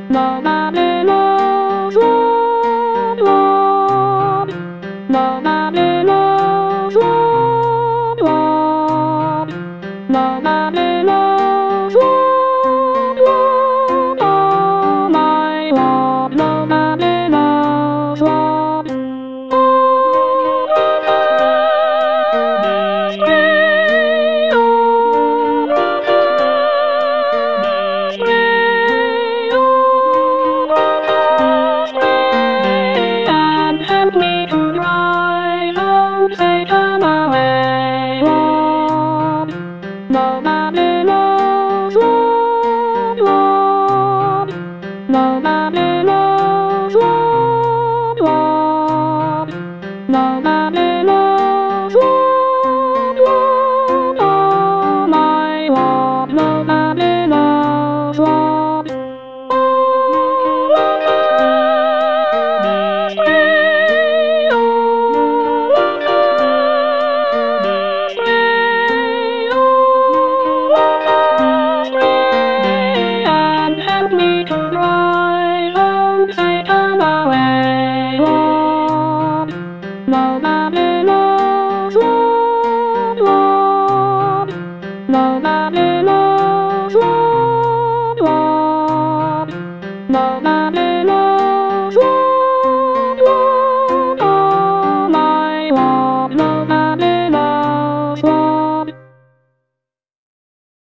La la la la, swab, swab. La la la la, swab, swab. La la la la, swab, swab. Oh my love, la la la la, swab. Help me to drive home, say come away, Rob. No, la, la, la, Rob, Rob. No, la, la, la, Rob, Rob. No, la, la, la, Rob, Rob. Oh, my Rob, no, la, la, la, Rob. Help me to drive home, say come away, Rob. La la la la, Rob, Rob. La la la la, Rob, Rob. La la